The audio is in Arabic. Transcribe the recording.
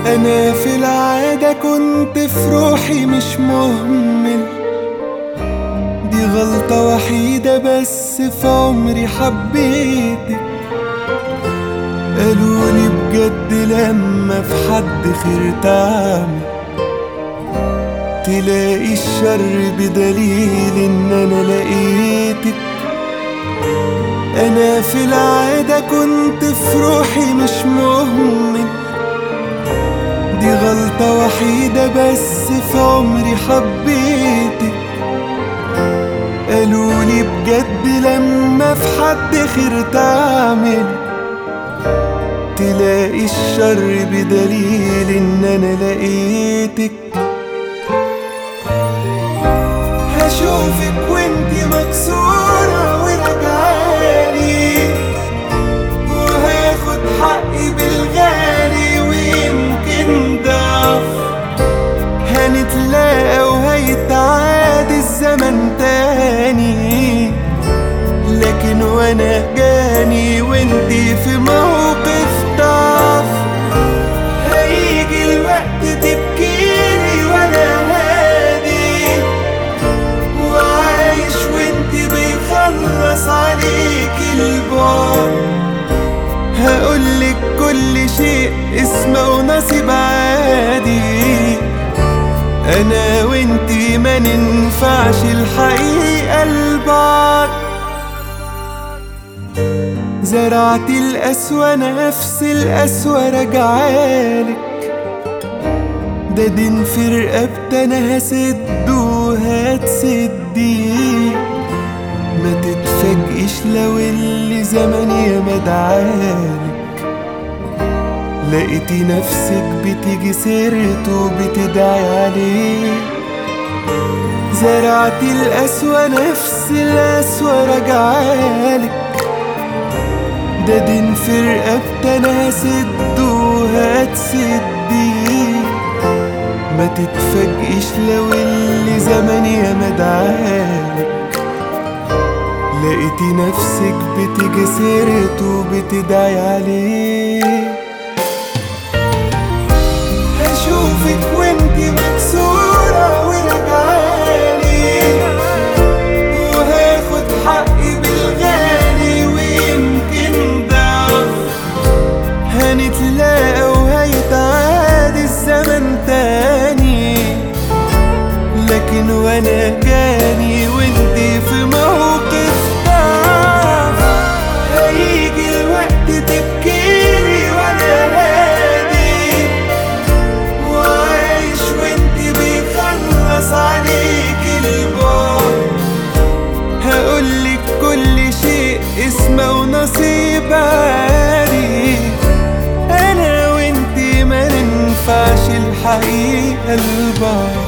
أنا في العادة كنت في روحي مش مهمل، دي غلطة وحيدة بس في عمري حبيتك. قالولي بجد لما في حد خير تعمل، تلاقي الشر بدليل ان انا لقيتك. انا في العادة كنت في روحي مش مهمل، دي غلطة وحيدة بس في عمري حبيتك. قالولي بجد لما في حد خير تعمل، تلاقي الشر بدليل ان انا لقيتك. هشوفك وانتي مكسورة وراجعالي، وهاخد حقي بالغالي ويمكن ضعف. هنتلاقى وهيتعاد الزمن تاني، لكن وانا جاني وانتي في موقف ضعف. هيجي الوقت تبكيلي وانا هادي، وعايش وانتي بيخلص عليكي البعد. هقولك كل شيء اسمه ونصيب عادي، انا وانتي ما ننفعش الحقيقة لبعض. زرعت القسوة نفس القسوة راجعالك، ده دين في رقبتي انا هسد وهتسدي. ما تتفاجئيش لو اللي زمان يا مدعالك، لقيتي نفسك بتيجي سيرته وبتدعي عليه. زرعت القسوة نفس القسوة راجعالك، ده دين في رقبتي انا هسد وهتسدي. ما تتفاجئيش لو اللي زمان يا مدعالك، لقيتي نفسك بتيجي سيرته وبتدعي عليه. هشوفك وانتي مكسورة وراجعالي، وهاخد حقي بالغالي ويمكن ضعف. هنتلاقى وهيتعاد الزمن تاني، لكن وانا جاني وانتي في موقف ضعف. هيجي الوقت تبكيلي وانا هادي، وعايش وانتي بيخلص عليكي البعد. هقولك كل شيء اسمه ونصيب عادي، انا وانتي ما ننفعش الحقيقة لبعض.